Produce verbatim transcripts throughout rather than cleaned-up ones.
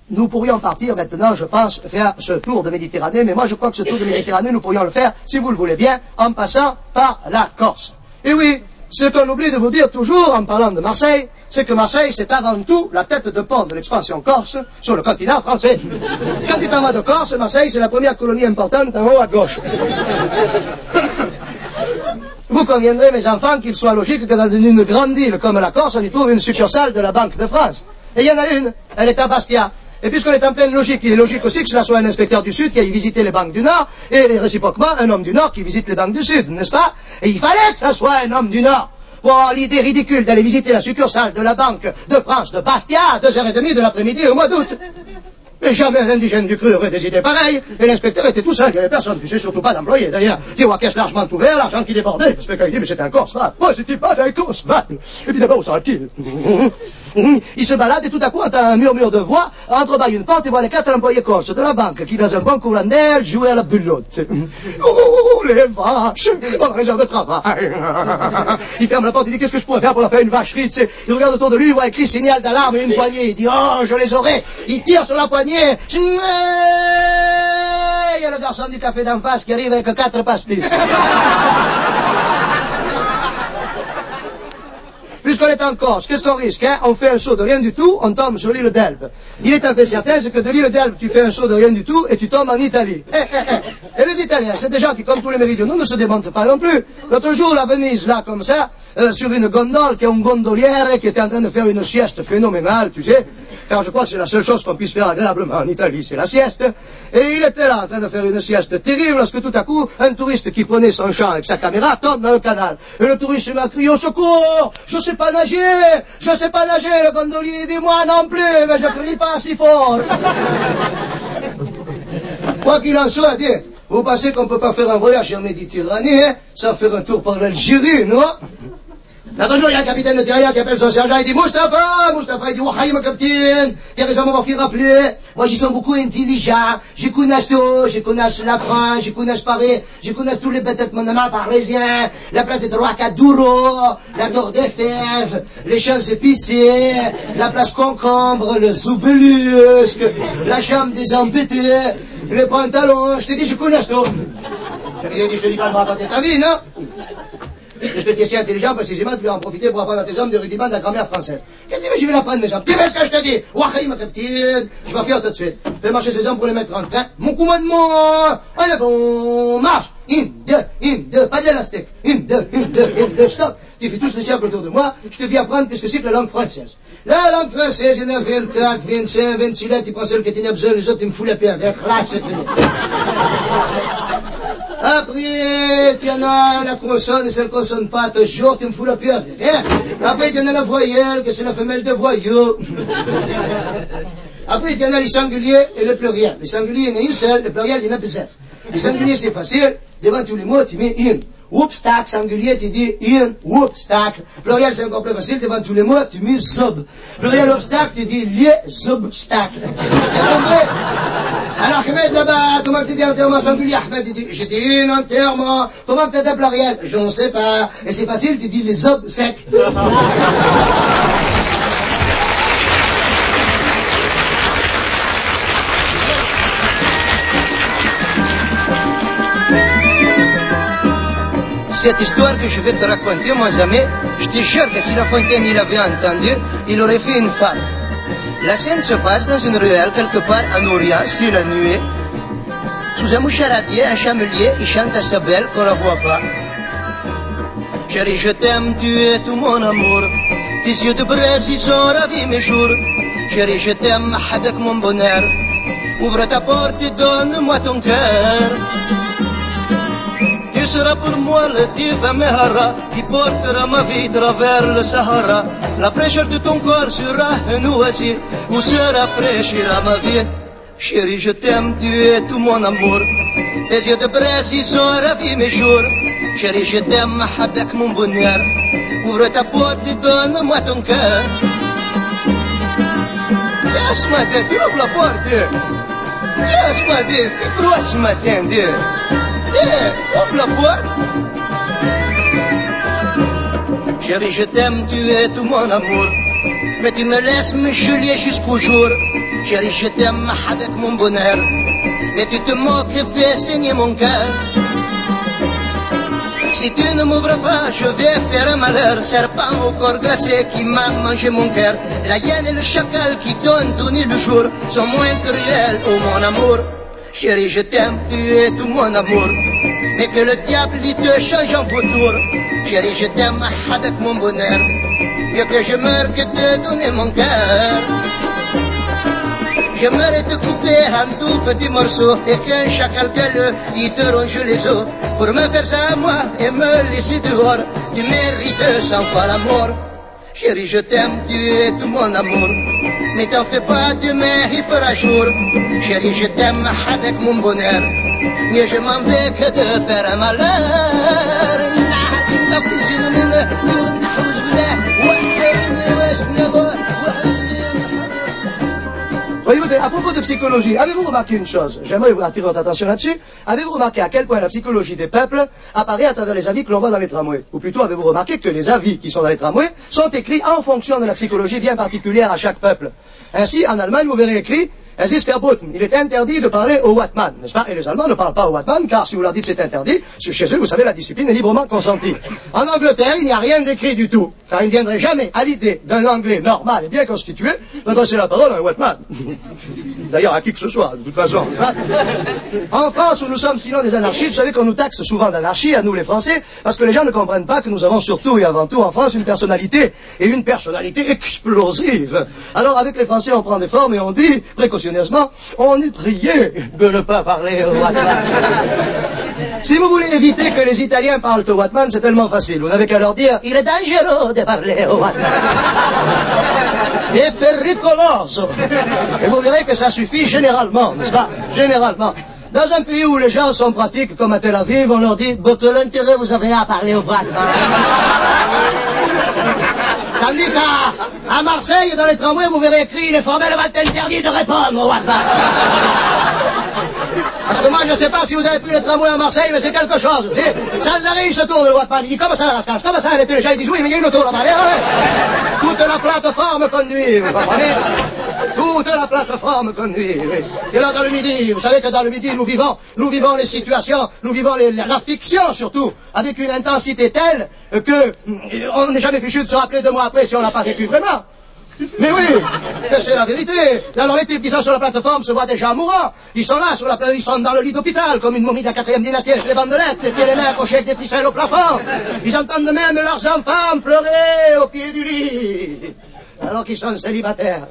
nous pourrions partir maintenant, je pense, faire ce tour de Méditerranée, mais moi je crois que ce tour de Méditerranée, nous pourrions le faire, si vous le voulez bien, en passant par la Corse. Et oui, ce qu'on oublie de vous dire toujours en parlant de Marseille, c'est que Marseille, c'est avant tout la tête de pont de l'expansion corse sur le continent français. Quand tu t'en vas de Corse, Marseille, c'est la première colonie importante en haut à gauche. Vous conviendrez, mes enfants, qu'il soit logique que dans une grande île comme la Corse, on y trouve une succursale de la Banque de France. Et il y en a une, elle est à Bastia. Et puisqu'on est en pleine logique, il est logique aussi que cela soit un inspecteur du Sud qui aille visiter les banques du Nord, et réciproquement, un homme du Nord qui visite les banques du Sud, n'est-ce pas? Et il fallait que ça soit un homme du Nord. Pour avoir l'idée ridicule d'aller visiter la succursale de la Banque de France de Bastia à deux heures trente de l'après-midi au mois d'août. Mais jamais un indigène du cru aurait des idées pareilles. Et l'inspecteur était tout seul, il n'y avait personne, puis c'est surtout pas d'employé. D'ailleurs, il voit caisse largement ouvert, l'argent qui débordait. L'inspecteur dit, mais c'est un Corse, va. Ouais, c'était pas un Corse, va. Évidemment, où sera-t-il? Il se balade et tout à coup, entend un murmure de voix, entrebâille une porte et voit les quatre employés corses de la banque qui, dans un bon courant d'air, jouaient à la bulotte. Oh, les vaches! Pendant les heures de travail. Il ferme la porte, il dit, qu'est-ce que je pourrais faire pour leur faire une vacherie, tu sais? Il regarde autour de lui, il voit écrit signal d'alarme et une poignée. Il dit, oh, je les aurai. Il tire sur la poignée. Il y a le garçon du café d'en face qui arrive avec quatre pastilles. Puisqu'on est en Corse, qu'est-ce qu'on risque, hein? On fait un saut de rien du tout, on tombe sur l'île d'Elbe. Il est en fait certain, c'est que de l'île d'Elbe, tu fais un saut de rien du tout et tu tombes en Italie. Eh, eh, eh. Et les Italiens, c'est des gens qui, comme tous les méridionaux, ne se démontent pas non plus. L'autre jour, à Venise, là, comme ça, euh, sur une gondole, qui est un gondolière qui était en train de faire une sieste phénoménale, tu sais. Car je crois que c'est la seule chose qu'on puisse faire agréablement en Italie, c'est la sieste. Et il était là en train de faire une sieste terrible lorsque tout à coup, un touriste qui prenait son champ avec sa caméra tombe dans le canal. Et le touriste se met à crier au secours! Je sais pas nager! Je sais pas nager! Le gondolier dit moi non plus, mais je crie pas si fort! Quoi qu'il en soit, dit, vous pensez qu'on peut pas faire un voyage en Méditerranée, hein, sans faire un tour par l'Algérie, non? L'autre jour, il y a un capitaine de terrien qui appelle son sergent, il dit, Mustapha, Mustapha, il dit, Wahaï, mon capitaine, t'as raison de m'avoir fait rappeler, moi, j'y sens beaucoup intelligent, je connais tout, je connais la France, je connais Paris, je connais tous les bêtes monuments parisiens, la place des Trocadéro, la Tour des Fèves, les Champs-Épicés, la place Concombre, le Zoubélusque, la chambre des embêtés, les pantalons, je t'ai dit, je connais tout. Je t'ai dit, je te dis pas de me raconter ta vie, non? Parce que tu es si intelligent, précisément, tu vas en profiter pour apprendre à tes hommes des rudiments de la grammaire française. Qu'est-ce que tu veux, je vais l'apprendre, mes hommes. Tu fais ce que je te dis. Wahaï, ma capitaine. Je vais faire tout de suite. Fais marcher ces hommes pour les mettre en train. Mon commandement. Allez, bon, marche. Une, deux, une, deux. Pas d'élastique. Une, deux, une, deux, une, deux. Stop. Tu fais tous le cercle autour de moi. Je te viens apprendre qu'est-ce que c'est que la langue française. La langue française, il y en a vingt-quatre, vingt-cinq, vingt-six lettres. Tu prends celle que tu n'as besoin, les autres, ils me foutent la paix avec. Là, c'est fini. Après, tu en as la consonne et celle consonne pas, toujours, tu me fous la pieuvre. Hein? Après, tu en as la voyelle, que c'est la femelle de voyou. Après, tu en as les singuliers et le pluriel. Les singuliers, il y en a une seule, le pluriel, il y en a plusieurs. Les singuliers, c'est facile. Devant tous les mots, tu mets une. Whoopstack, singulier, tu dis une, whoopstack. Pluriel, c'est encore plus facile. Devant tous les mots, tu mets zob. Pluriel, obstacle, tu dis lié, zobstack. Tu as compris? Alors, Ahmed, là-bas, comment tu dis enterrement singulier? Ahmed, tu dis, je dis un enterrement. Comment tu dis pluriel? Je ne sais pas. Et c'est facile, tu dis les obsèques. Cette histoire que je vais te raconter, mon ami, je te jure que si La Fontaine il avait entendu, il aurait fait une femme. La scène se passe dans une ruelle, quelque part en Orient, sur la nuée. Sous un moucharabier, un chamelier, il chante à sa belle qu'on ne la voit pas. Chérie, je t'aime, tu es tout mon amour. Tes yeux de braise, ils sont ravis mes jours. Chérie, je t'aime, avec mon bonheur. Ouvre ta porte et donne-moi ton cœur. Tu seras pour moi le divin Mehara qui portera ma vie travers le Sahara. La fraîcheur de ton corps sera un oasis où se rafraîchira ma vie. Chérie, je t'aime, tu es tout mon amour. Tes yeux de braise, ils sont ravis mes jours. Chérie, je t'aime avec mon bonheur. Ouvre ta porte et donne-moi ton cœur. Yes, ma tête, tu ouvres la porte. Yes, ma tête, il fait froid ce matin, Dieu. Eh, ouvre la porte. Chérie, je t'aime, tu es tout mon amour. Mais tu me laisses me geler jusqu'au jour Chérie, je t'aime avec mon bonheur, mais tu te moques et fais saigner mon cœur. Si tu ne m'ouvres pas, je vais faire un malheur. Serpent au corps glacé qui m'a mangé mon cœur. La hyène et le chacal qui t'ont donné le jour sont moins cruels, oh mon amour. Chérie, je t'aime, tu es tout mon amour. Mais que le diable il te change en vautour. Chérie, je t'aime avec mon bonheur. Mieux que je meure que de donner mon cœur. J'aimerais te couper en tout petits morceaux et qu'un chacal galeux il te ronge les os. Pour me faire ça à moi et me laisser dehors, tu mérites cent fois l'amour. Chérie, je t'aime, tu es tout mon amour. Mais t'en fais pas, demain il fera jour. Chérie, je t'aime avec mon bonheur. Mais je m'en vais que de faire un malheur. Voyez-vous, à propos de psychologie, avez-vous remarqué une chose? J'aimerais vous attirer votre attention là-dessus. Avez-vous remarqué à quel point la psychologie des peuples apparaît à travers les avis que l'on voit dans les tramways? Ou plutôt, avez-vous remarqué que les avis qui sont dans les tramways sont écrits en fonction de la psychologie bien particulière à chaque peuple? Ainsi, en Allemagne, vous verrez écrit Es ist verboten. Il est interdit de parler au Watman, n'est-ce pas? Et les Allemands ne parlent pas au Watman, car si vous leur dites c'est interdit, chez eux, vous savez, la discipline est librement consentie. En Angleterre, il n'y a rien d'écrit du tout, car il ne viendrait jamais à l'idée d'un Anglais normal et bien constitué d'adresser la parole à un Watman. D'ailleurs, à qui que ce soit, de toute façon. En France, où nous sommes sinon des anarchistes, vous savez qu'on nous taxe souvent d'anarchie, à nous les Français, parce que les gens ne comprennent pas que nous avons surtout et avant tout en France une personnalité, et une personnalité explosive. Alors avec les Français, on prend des formes et on dit, précautionneusement, on est prié de ne pas parler au Watman. Si vous voulez éviter que les Italiens parlent au Watman, c'est tellement facile. Vous n'avez qu'à leur dire, il est dangereux de parler au Watman. Et pericoloso. Et vous verrez que ça suffit généralement, n'est-ce pas? Généralement. Dans un pays où les gens sont pratiques, comme à Tel Aviv, on leur dit, bah, quel intérêt vous avez à parler au Watman? Tandis qu'à à Marseille, dans les tramways, vous verrez écrit, il est formellement interdit de répondre au Watman. Parce que moi, je ne sais pas si vous avez pris le tramway à Marseille, mais c'est quelque chose. C'est, sans arrêt, il se tourne, le Watman. Il dit, comment ça, la rascasse? Comment ça, les gens? Ils disent, oui, mais il y a une auto là-bas. Allez, allez. Toute la plateforme conduit, vous comprenez? Toute la plateforme conduit, oui. Et là, dans le Midi, vous savez que dans le Midi, nous vivons, nous vivons les situations, nous vivons les, la fiction, surtout, avec une intensité telle que on n'est jamais fichu de se rappeler deux mois après si on l'a pas vécu vraiment. Mais oui, c'est la vérité. Alors les types qui sont sur la plateforme se voient déjà mourants. Ils sont là, sur la plate, ils sont dans le lit d'hôpital, comme une momie de la quatrième dynastie avec les bandelettes, les pieds et les mains accrochés avec des ficelles au plafond. Ils entendent même leurs enfants pleurer au pied du lit, alors qu'ils sont célibataires.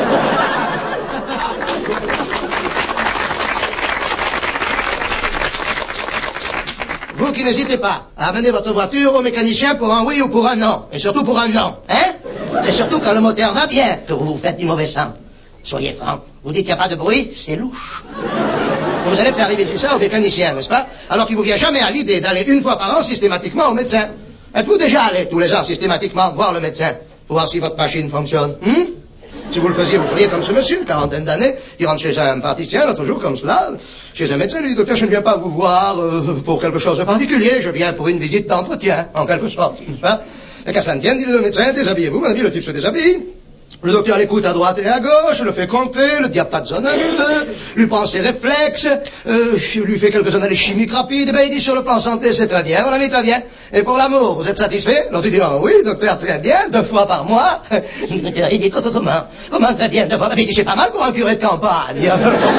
Vous qui n'hésitez pas à amener votre voiture au mécanicien pour un oui ou pour un non. Et surtout pour un non, hein? C'est surtout quand le moteur va bien que vous vous faites du mauvais sang. Soyez francs. Vous dites qu'il n'y a pas de bruit, c'est louche. Vous allez faire arriver ça au mécanicien, n'est-ce pas? Alors qu'il vous vient jamais à l'idée d'aller une fois par an systématiquement au médecin. Êtes-vous déjà allé tous les ans systématiquement voir le médecin pour voir si votre machine fonctionne? Hum? Si vous le faisiez, vous feriez comme ce monsieur, quarantaine d'années, il rentre chez un praticien, l'autre jour, comme cela, chez un médecin, lui dit, docteur, je ne viens pas vous voir euh, pour quelque chose de particulier, je viens pour une visite d'entretien, en quelque sorte, n'est-ce pas? Et qu'à cela ne tienne, dit le médecin, déshabillez-vous, mon ami, le type se déshabille. Le docteur l'écoute à droite et à gauche, le fait compter, le diapason, lui prend ses réflexes, euh, lui fait quelques analyses chimiques rapides, ben il dit sur le plan santé c'est très bien, mon ami très bien. Et pour l'amour, vous êtes satisfait? L'autre dit, oh oui, docteur, très bien, deux fois par mois. Le docteur, il dit, comment? Comment très bien, deux fois? Il dit, c'est pas mal pour un curé de campagne.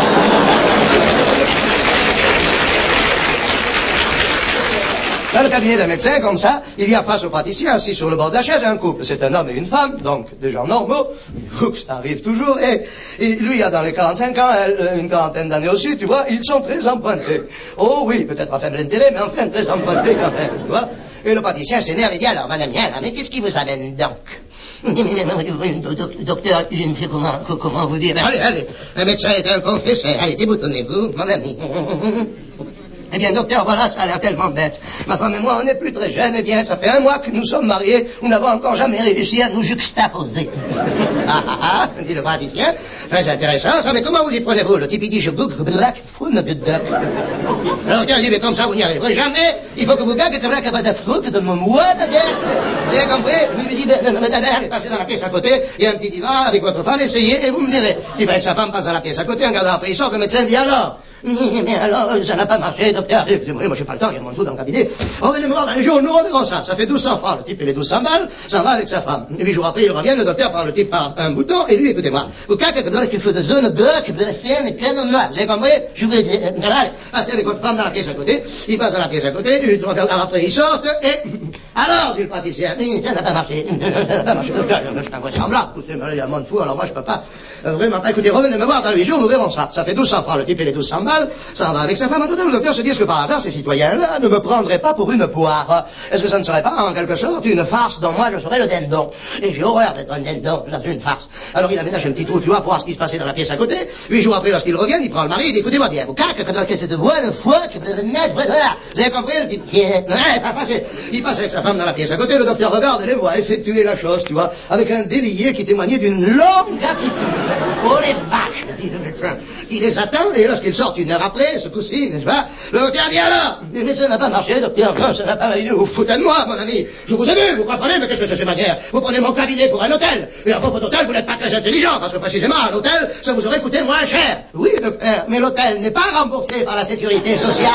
Dans le cabinet d'un médecin, comme ça, il y a face au praticien, assis sur le bord de la chaise, un couple. C'est un homme et une femme, donc des gens normaux. Oups, ça arrive toujours. Et, et lui a dans les quarante-cinq ans, elle, une quarantaine d'années aussi, tu vois, ils sont très empruntés. Oh oui, peut-être à faible intérêt, mais enfin très empruntés quand même, tu vois. Et le praticien s'énerve et dit, alors, madame, bien, mais qu'est-ce qui vous amène donc? Docteur, je ne sais comment, comment vous dire. Allez, allez, un médecin est un confesseur. Allez, déboutonnez-vous, mon ami. Eh bien, docteur, voilà, ça a l'air tellement bête. Ma femme et moi, on n'est plus très jeunes. Eh bien, ça fait un mois que nous sommes mariés. Nous n'avons encore jamais réussi à nous juxtaposer. Ah, ah, ah, dit le praticien. Très intéressant, ça, mais comment vous y prenez-vous? Le type, il dit, je goûte, black, fun, good duck. Alors, tiens, il dit, mais comme ça, vous n'y arriverez jamais. Il faut que vous gagnez que la capable de fruit de mon mois de guerre. Vous avez compris? Lui, lui dit, ben, madame, allez, passez dans la pièce à côté, il y a un petit divan avec votre femme, essayez, et vous me direz. Il va avec sa femme, passe dans la pièce à côté, un gardant après, il sort, le médecin dit alors. Mais alors, ça n'a pas marché, docteur. Moi, j'ai pas le temps, il y a mon fou dans le cabinet. Revenez me voir dans les jours, nous reverrons ça. Ça fait douze cents francs. Le type, il est douze cents balles, s'en va avec sa femme. Huit jours après, il revient, le docteur prend le type par un bouton, et lui, écoutez-moi. Vous caquez que dans les feux de zone, bœuf, que vous avez fait, et que non, vous avez compris? Je vous dis, passez avec votre femme dans la pièce à côté, il passe dans la pièce à côté, il regarde après, il sort, et, alors, dit le praticien, ça n'a pas marché, ça n'a pas marché, docteur, je suis invraisemblable. Écoutez, mais là, il y a mon fou, alors moi, je peux pas, euh, vraiment pas. Écoutez, revenez me voir dans huit jours, nous verrons ça. Ça fait douze cents francs. Le type, il est douze cents balles, ça va avec sa femme. En total, le docteur se dit, est-ce que par hasard, ces citoyens-là ne me prendraient pas pour une poire? Est-ce que ça ne serait pas, en quelque sorte, une farce dont moi, je serais le dindon? Et j'ai horreur d'être un dindon dans une farce. Alors, il aménage un petit trou, tu vois, pour voir ce qui se passait dans la pièce à côté. Huit jours après, lorsqu'il revient, il prend le mari, il dit, écoutez-moi bien, vous caquez que dans cette voie, le foie, que vous avez net, voilà. Vous avez compris? Le type, il passe avec sa femme dans la pièce à côté, le docteur regarde et les voit effectuer la chose, tu vois, avec un délié qui témoignait d'une longue habitude. Oh, les vaches, dit le médecin. Il les attend, et lorsqu'il sort une heure après, ce coup-ci, n'est-ce pas? Le docteur dit alors, le médecin n'a pas marché, docteur, non, ça n'a pas marché, vous foutez de moi, mon ami. Je vous ai vu, vous comprenez, mais qu'est-ce que c'est ces manières? Vous prenez mon cabinet pour un hôtel, et à propos d'hôtel, vous n'êtes pas très intelligent, parce que précisément, à l'hôtel, ça vous aurait coûté moins cher. Oui, docteur, mais l'hôtel n'est pas remboursé par la sécurité sociale.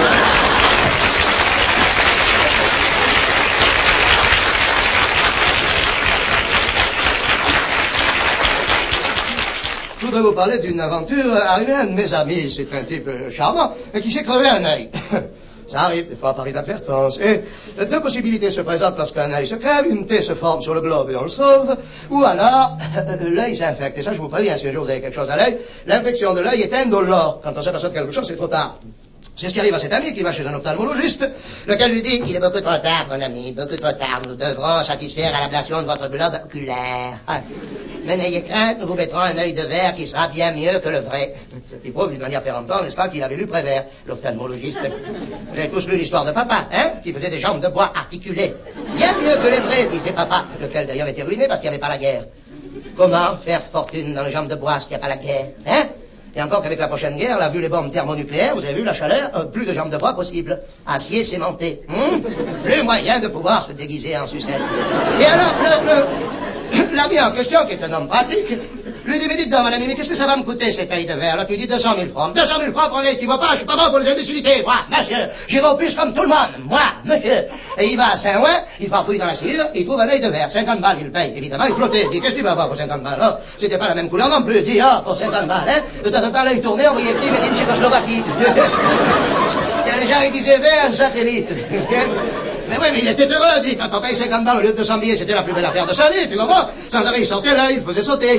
Je voudrais vous parler d'une aventure arrivée à un de mes amis. C'est un type charmant, mais qui s'est crevé un œil. Ça arrive des fois par inadvertance. Et deux possibilités se présentent lorsqu'un œil se crève. Une taie se forme sur le globe et on le sauve. Ou alors, l'œil s'infecte. Et ça, je vous préviens, si un jour vous avez quelque chose à l'œil, l'infection de l'œil est indolore. Quand on s'aperçoit de quelque chose, c'est trop tard. C'est ce qui arrive à cet ami qui va chez un ophtalmologiste, lequel lui dit, il est beaucoup trop tard, mon ami, beaucoup trop tard. Nous devrons satisfaire à l'ablation de votre globe oculaire. Ah. Mais n'ayez crainte, nous vous mettrons un œil de verre qui sera bien mieux que le vrai. Il prouve d'une manière péremptoire, n'est-ce pas, qu'il avait lu Prévert, l'ophtalmologiste. Vous avez tous lu l'histoire de papa, hein, qui faisait des jambes de bois articulées. Bien mieux que les vrais, disait papa, lequel d'ailleurs était ruiné parce qu'il n'y avait pas la guerre. Comment faire fortune dans les jambes de bois s'il n'y a pas la guerre, hein? Et encore qu'avec la prochaine guerre, là, vu les bombes thermonucléaires, vous avez vu la chaleur, euh, plus de jambes de bois possible. Acier cimenté. Hum plus moyen de pouvoir se déguiser en sucette. Et alors, le, le, l'ami en question, qui est un homme pratique, lui dit, mais dites donc, mon ami, mais qu'est-ce que ça va me coûter, cette taille de verre? Là, tu dis deux cent mille francs. deux cent mille francs pour un qui voit pas, je suis pas bon pour les imbécilités. Moi, monsieur, j'irai au plus comme tout le monde. Moi, monsieur. Et il va à Saint-Ouen, il farfouille dans la cire, il trouve un œil de verre. cinquante balles, il paye. Évidemment, il flottait. Il dit, qu'est-ce que tu vas avoir pour cinquante balles? Oh, c'était pas la même couleur non plus. Il dit, ah, pour cinquante balles, hein. De temps en temps, l'œil tourné, on voyait qui, mais d'une Tchécoslovaquie. Les gens, ils disaient, vers un satellite. Mais oui, mais il était heureux, dit, quand on paye cinquante balles au lieu de deux cents billets, c'était la plus belle affaire de sa vie, tu comprends? Sans arrêt, il sortait là, il faisait sauter.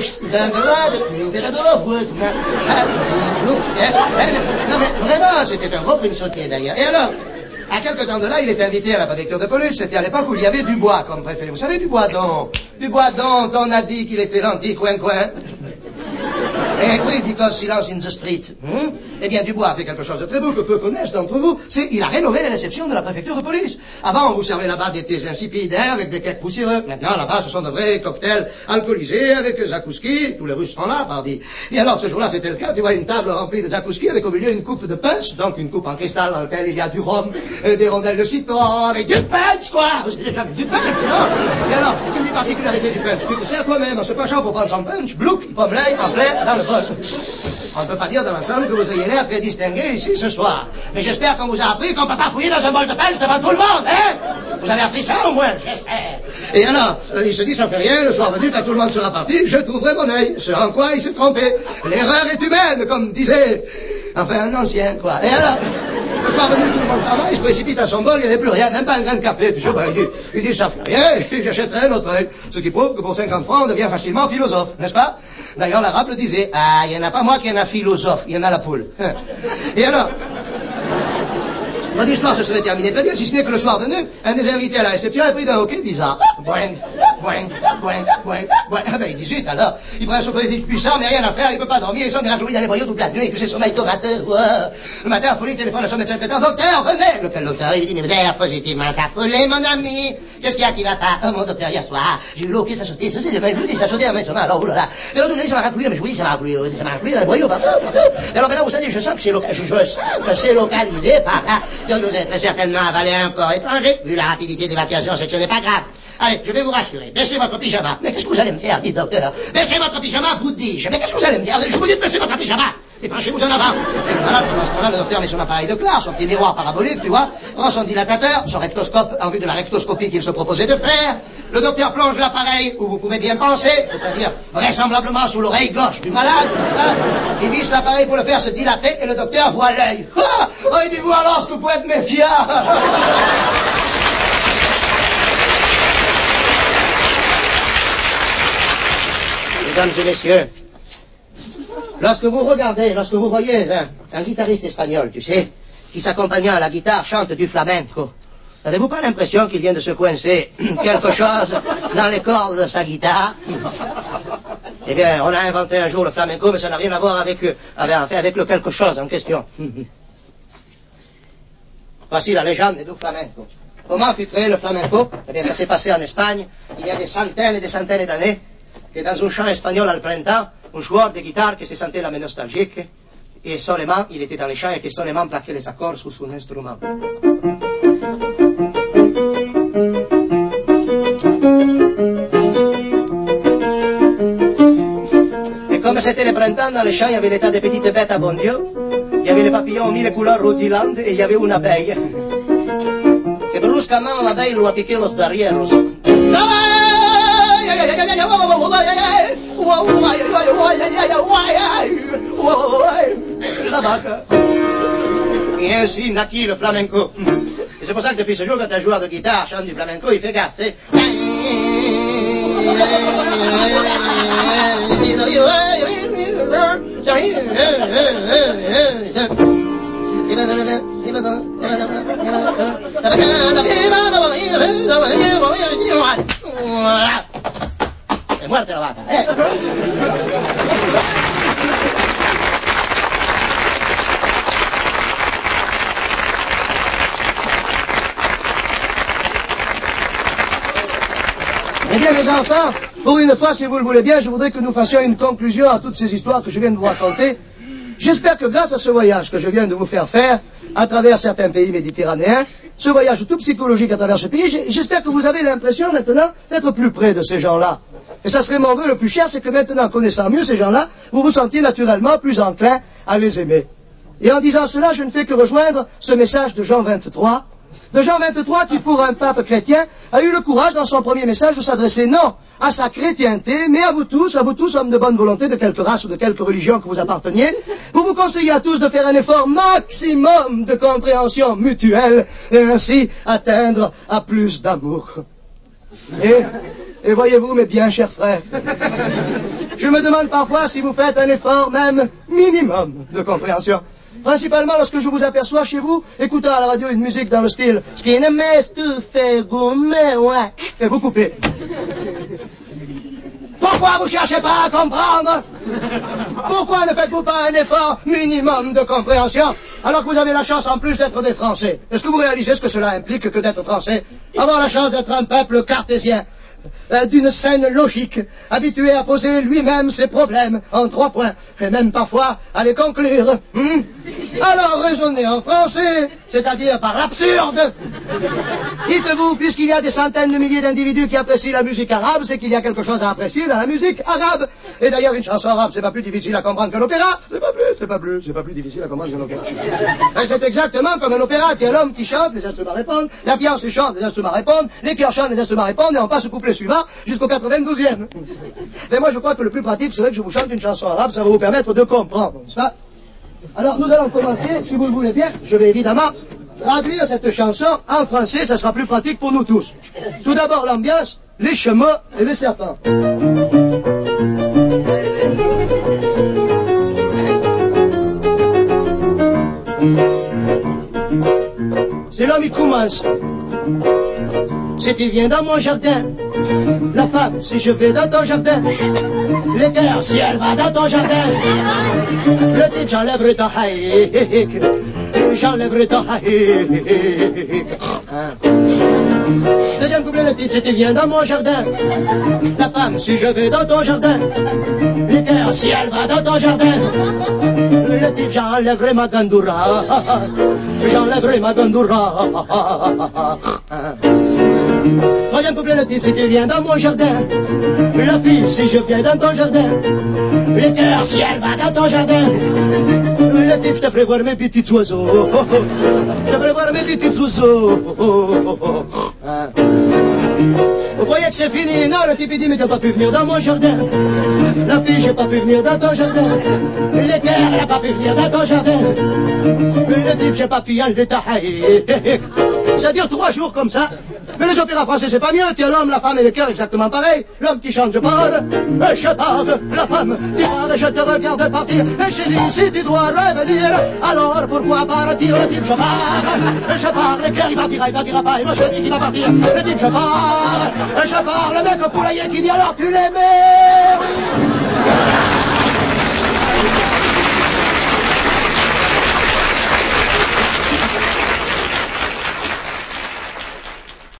Non mais vraiment, c'était un gros prime sautier d'ailleurs. Et alors, à quelque temps de là, il était invité à la préfecture de police. C'était à l'époque où il y avait Dubois comme préfet. Vous savez, Dubois dont Dubois dont on a dit qu'il était l'anti-coin coin. Eh oui, because silence in the street. Hmm? Eh bien, Dubois a fait quelque chose de très beau que peu connaissent d'entre vous. C'est, il a rénové les réceptions de la préfecture de police. Avant, on vous servait là-bas des thés insipides, hein, avec des cakes poussiéreux. Maintenant, là-bas, ce sont de vrais cocktails alcoolisés avec zakouski. Tous les Russes sont là, pardi. Et alors, ce jour-là, c'était le cas. Tu vois, une table remplie de zakouski avec au milieu une coupe de punch. Donc, une coupe en cristal dans laquelle il y a du rhum, euh, des rondelles de citron, avec du punch, quoi. Vous avez jamais du punch, non? Et alors, une des particularités du punch, tu te sers toi-même en se penchant pour prendre son punch, blouc, il pomme l'œil en plein dans le bol. On ne peut pas dire dans l'ensemble que vous ayez l'air très distingué ici ce soir. Mais j'espère qu'on vous a appris qu'on ne peut pas fouiller dans un bol de punch devant tout le monde, hein? Vous avez appris ça au moins, j'espère. Et alors, il se dit, ça fait rien, le soir venu, quand tout le monde sera parti, je trouverai mon œil. Ce en quoi il s'est trompé. L'erreur est humaine, comme disait, enfin, un ancien, quoi. Et alors, le soir venu, tout le monde s'en va, il se précipite à son bol, il n'y avait plus rien, même pas un grain de café. Puis je, ben, il dit, il dit, ça fait rien, j'achèterai un autre œil. Ce qui prouve que pour cinquante francs, on devient facilement philosophe, n'est-ce pas? D'ailleurs, l'arabe le disait, ah, il n'y en a pas moi qui en a philosophe, il y en a la poule. Et alors, mon histoire se serait terminée très bien, si ce n'est que le soir venu, un des invités à la réception a pris d'un hoquet bizarre. Boing, boing, boing, boing, boing. Ah ben, il dit zut, alors. Il prend un soporifique puissant, mais rien à faire, il peut pas dormir, il s'en ira jouer dans les boyaux toute la nuit, et puis ses sommeils tomateux, wow. Le matin, folie, téléphone à son médecin traitant, docteur, venez! Lequel docteur? Il lui dit, mais vous avez l'air positivement affolé, mon ami. Qu'est-ce qu'il y a qui va pas? Oh, mon docteur, hier soir, j'ai eu l'eau qui s'est sautée, ça sauté, je vous dis, ça sauté à mes sommets, alors, oulala. Et l'autre, ça m'a racouillé, mais je vous dis, ça m'a racouillé, ça m'a racouillé dans les boyaux, partout, partout. Et alors, maintenant, vous savez, je sens que c'est localisé, je sens que c'est localisé par là. Donc, vous avez très certainement avalé un corps étranger, vu la rapidité d'évacuation, c'est que ce n'est pas grave. Allez, je vais vous rassurer. Baissez votre pyjama. Mais qu'est-ce que vous allez me faire, dit docteur? Baissez votre pyjama, vous dis-je. Mais qu'est-ce que vous allez me faire? Je vous dis de baisser votre pyjama. Et penchez-vous en avant. Voilà, pendant ce temps-là, le docteur met son appareil de classe, son petit miroir parabolique, tu vois, prend son dilatateur, son rectoscope, en vue de la rectoscopie qu'il se proposait de faire. Le docteur plonge l'appareil où vous pouvez bien penser, c'est-à-dire vraisemblablement sous l'oreille gauche du malade. Hein. Il visse l'appareil pour le faire se dilater et le docteur voit l'œil. Ah, oh, il dit, vous alors, ce que vous pouvez être méfiant. Mesdames et messieurs, lorsque vous regardez, lorsque vous voyez hein, un guitariste espagnol, tu sais, qui s'accompagnant à la guitare chante du flamenco, n'avez-vous pas l'impression qu'il vient de se coincer quelque chose dans les cordes de sa guitare? Eh bien, on a inventé un jour le flamenco, mais ça n'a rien à voir avec, avec, enfin, avec le quelque chose en question. Voici la légende du flamenco. Comment fut créé le flamenco? Eh bien, ça s'est passé en Espagne, il y a des centaines et des centaines d'années, que dans un chant espagnol al printemps, un joueur de guitare qui se sentait la main nostalgique, et seulement, il était dans les champs et qui seulement plaquait les accords sous son instrument. Et comme c'était le printemps, dans les champs, il y avait des tas de petites bêtes à bon Dieu, il y avait les papillons aux mille couleurs rutilantes, et il y avait une abeille. Et brusquement, l'abeille lui a piqué los derrieros. La vache. Et ainsi naquit le flamenco. Et c'est pour ça que depuis ce jour, quand un joueur de guitare chante du flamenco, il fait gaffe, c'est... E muerte la vaca, eh. Eh bien, mes enfants, pour une fois, si vous le voulez bien, je voudrais que nous fassions une conclusion à toutes ces histoires que je viens de vous raconter. J'espère que grâce à ce voyage que je viens de vous faire faire, à travers certains pays méditerranéens, ce voyage tout psychologique à travers ce pays, j'espère que vous avez l'impression maintenant d'être plus près de ces gens-là. Et ça serait mon vœu le plus cher, c'est que maintenant, connaissant mieux ces gens-là, vous vous sentiez naturellement plus enclin à les aimer. Et en disant cela, je ne fais que rejoindre ce message de Jean vingt-trois, de Jean vingt-trois qui, pour un pape chrétien, a eu le courage dans son premier message de s'adresser non à sa chrétienté, mais à vous tous, à vous tous, hommes de bonne volonté, de quelque race ou de quelque religion que vous apparteniez, pour vous conseiller à tous de faire un effort maximum de compréhension mutuelle et ainsi atteindre à plus d'amour. Et, et voyez-vous, mes bien chers frères, je me demande parfois si vous faites un effort même minimum de compréhension. Principalement lorsque je vous aperçois chez vous, écoutant à la radio une musique dans le style « Ce qui ne m'estuffe gourmet, ouais », et vous coupez. Pourquoi vous cherchez pas à comprendre? Pourquoi ne faites-vous pas un effort minimum de compréhension, alors que vous avez la chance en plus d'être des Français? Est-ce que vous réalisez ce que cela implique que d'être Français? Avoir la chance d'être un peuple cartésien, euh, d'une saine logique, habitué à poser lui-même ses problèmes en trois points, et même parfois à les conclure. Hmm? Alors raisonnez en français, c'est-à-dire par l'absurde. Dites-vous, puisqu'il y a des centaines de milliers d'individus qui apprécient la musique arabe, c'est qu'il y a quelque chose à apprécier dans la musique arabe. Et d'ailleurs, une chanson arabe, c'est pas plus difficile à comprendre qu'un opéra. C'est pas plus, c'est pas plus, c'est pas plus difficile à comprendre qu'un opéra. Et c'est exactement comme un opéra qui est l'homme qui chante, les instruments répondent, la fiancée chante, les instruments répondent, les chœurs chantent, les instruments répondent, et on passe au couplet suivant jusqu'au quatre-vingt-douzième. Mais moi, je crois que le plus pratique serait que je vous chante une chanson arabe, ça va vous permettre de comprendre, n'est-ce pas? Alors, nous allons commencer, si vous le voulez bien. Je vais évidemment traduire cette chanson en français, ça sera plus pratique pour nous tous. Tout d'abord, l'ambiance, les chameaux et les serpents. C'est l'homme qui commence. Si tu viens dans mon jardin, La femme, si je vais dans ton jardin. L'équerre, si elle va dans ton jardin. Le type, j'enlèverai ton haïk. J'enlèverai ton haïk. Deuxième couplet, le type, si tu viens dans mon jardin. La femme, si je vais dans ton jardin. L'équerre, si elle va dans ton jardin. Le type, j'enlèverai ma gandoura. J'enlèverai ma gandoura. Troisième couplet, le type, si tu viens dans mon jardin. La fille, si je viens dans ton jardin. L'équerre, si elle va dans ton jardin. Le type, je te ferai voir mes petits oiseaux. Je te ferai voir mes petits oiseaux. Vous croyez que c'est fini? Non, le type il dit mais t'as pas pu venir dans mon jardin. La fille j'ai pas pu venir dans ton jardin. L'équerre elle a pas pu venir dans ton jardin. Le type j'ai pas pu enlever ta haï. Ça dure trois jours comme ça. Mais les opéras français c'est pas mieux. Tiens l'homme, la femme et l'équerre exactement pareil. L'homme qui chante je pars, et je pars. La femme qui part et je te regarde partir. Et chérie si tu dois revenir, alors pourquoi partir? Le type je pars, et je pars. L'équerre il partira, il partira pas. Et moi je dis qu'il va partir. Le type je pars, et je pars. Le mec au poulailler qui dit alors tu l'aimais.